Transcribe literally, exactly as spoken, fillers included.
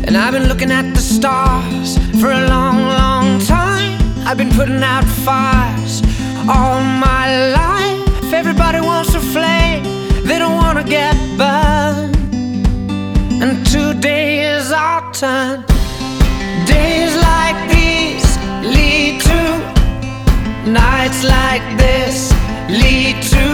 And I've been looking at the stars for a long, long time. I've been putting out fires all my life. Everybody wants a flame, they don't want to get burned. And today is our turn. Days like these lead to nights like this, lead to